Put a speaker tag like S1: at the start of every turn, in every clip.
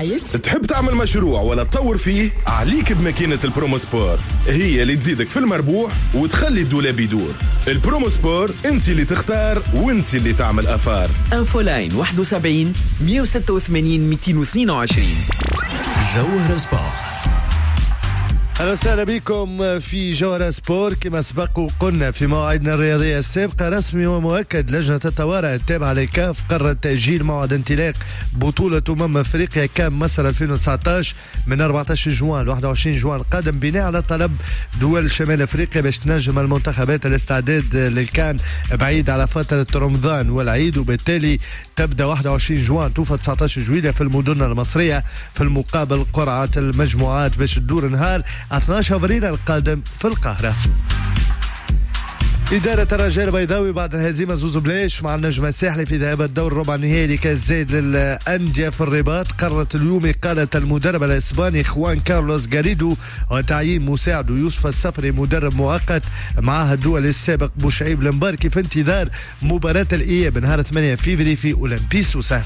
S1: برعاية
S2: تحب تعمل مشروع ولا تطور فيه؟ عليك بماكينة البرومو سبور، هي اللي تزيدك في المربوح وتخلي الدولاب يدور. البرومو سبور انت اللي تختار وانت اللي تعمل أفار.
S3: انفولاين 71 186 222. جوهر سبور.
S4: أهلا وسهلا بكم في جوهر سبور. كما سبق وقلنا في مواعيدنا الرياضية السابقة، رسمي ومؤكد لجنة الطوارئ التابعة للكاف قررت تأجيل موعد انطلاق بطولة أفريقيا كام مصر 2019 من 14 جوان ل 21 جوان القادم، بناء على طلب دول شمال أفريقيا باش تنجم المنتخبات الاستعداد للكان بعيد على فترة رمضان والعيد، وبالتالي تبدأ 21 جوان توفى 19 جويلية في المدن المصرية، في المقابل قرعة المجموعات باش تدور نهار 12 أبريل القادم في القاهرة. إدارة الرجاء البيضاوي بعد الهزيمة زوز بلاش مع النجم الساحلي في ذهاب الدور الربع النهائي لكأس زايد للأندية في الرباط، قررت اليوم إقالة المدرب الإسباني خوان كارلوس غاريدو وتعيين مساعده يوسف السفري مدرب مؤقت معاه الدولي السابق بوشعيب المباركي في انتظار مباراة الإياب نهار 8 فبراير في أولمبي سوسة.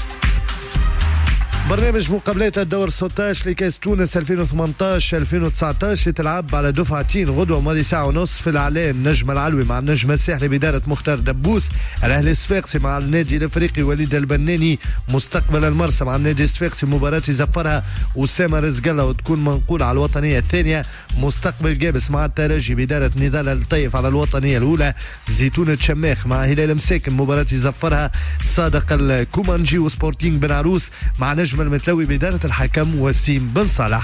S4: برنامج مقابلات الدور 16 لكاس تونس 2018-2019 يتلعب على دفعتين غدوة ماضي ساعة ونص في الإعلان. النجم العلوي مع النجم الساحلي بدارة مختار دبوس، الأهلي الصفاقسي مع النادي الأفريقي وليد البناني، مستقبل المرسى مع النادي الصفاقسي مباراة يزفرها أسامة رزق الله وتكون منقولة على الوطنية الثانية. مستقبل جابس مع الترجي بدارة نضال الطيف على الوطنية الأولى. زيتونة شماخ مع هلال مساكن مباراة يزفرها صادق الكومانجي وسبورتينغ بن عروس مع نجم المتلوي بدارة الحكم وسيم بن صالح.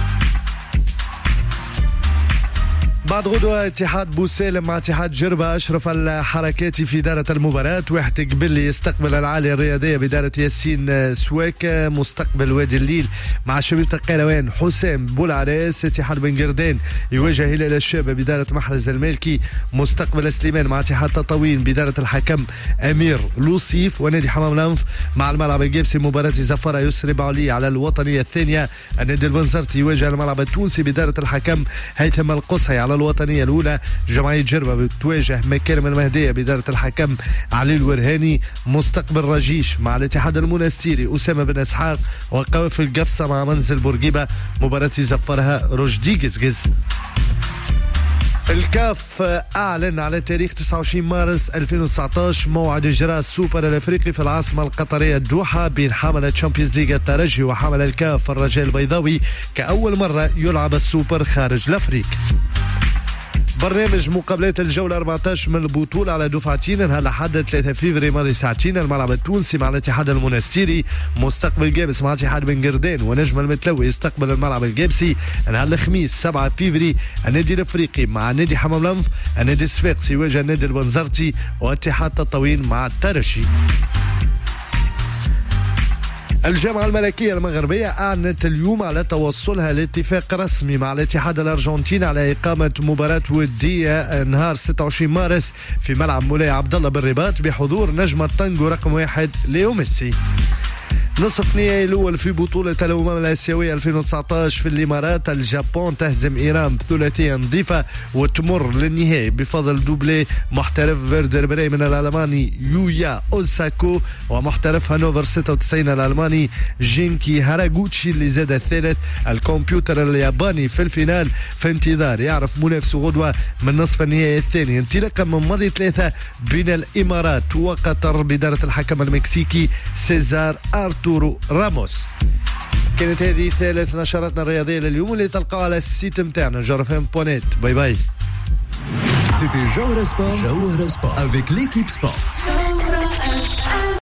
S4: بعد غدوة اتحاد بوسالم مع اتحاد جربة أشرف الحركاتي في إدارة المباراة. واحد قبلي يستقبل العالية الرياضية بدارة ياسين سواكة. مستقبل وادي الليل مع شبيبة القيروان حسام بولعراس. اتحاد بن قردان يواجه هلال الشابة بدارة محرز المالكي. مستقبل سليمان مع اتحاد تطاوين بدارة الحكم أمير لوصيف. ونادي حمام الأنف مع الملعب الجابسي مباراة زفارة يسري بعلي على الوطنية الثانية. النادي البنزرتي يواجه الملعب التونسي بدارة الحكم هيثم القصحي على الوطنية الأولى. جمعية جربة بتواجه مكارم المهدية بدارة الحكم علي الورهاني. مستقبل رجيش مع الاتحاد المنستيري أسامة بن إسحاق. وقوافل القفصة مع منزل بورقيبة مباراة يزفرها رشدي قزقز. الكاف أعلن على تاريخ 29 مارس 2019 موعد إجراء السوبر الأفريقي في العاصمة القطرية الدوحة بين حامل الشامبيونز ليج الترجي وحامل الكاف الرجاء البيضاوي، كأول مرة يلعب السوبر خارج الأفريق. برنامج مقابلات الجولة 14 من البطولة على دفعتين نهار الأحد 3 فبراير ماضي ساعتين. الملعب التونسي مع الاتحاد المنستيري. مستقبل جابس مع اتحاد بن قردان ونجم المتلوي يستقبل الملعب الجابسي. نهار الخميس 7 فبراير النادي الأفريقي مع النادي حمام الأنف. النادي الصفاقسي يواجه النادي البنزرتي واتحاد تطاوين مع الترجي. الجامعة الملكية المغربية أعلنت اليوم على توصلها لاتفاق رسمي مع الاتحاد الأرجنتيني على إقامة مباراة ودية نهار 26 مارس في ملعب مولاي عبد الله بالرباط بحضور نجم التانجو رقم 1 ليو ميسي. نصف نهائي الأول في بطولة الأمم الآسيوية 2019 في الإمارات. اليابان تهزم إيران بثلاثية نظيفة وتمر للنهائي بفضل دوبلي محترف فيردر بريمن الألماني يويا أوساكو ومحترف هانوفر 96 الألماني جينكي هاراغوتشي اللي زاد الثالث. الكمبيوتر الياباني في الفينال في انتظار يعرف منافسه غدوة من نصف النهائي الثاني انطلاقا من ماضي 3 بين الإمارات وقطر بدارة الحكم المكسيكي سيزار أرتورو راموس. كانت هذه ثالث نشراتنا الرياضية لليوم اللي تلقاها على السيت متاعنا جورفم.net. باي باي.
S3: C'était Jauhar Sport avec l'équipe sport.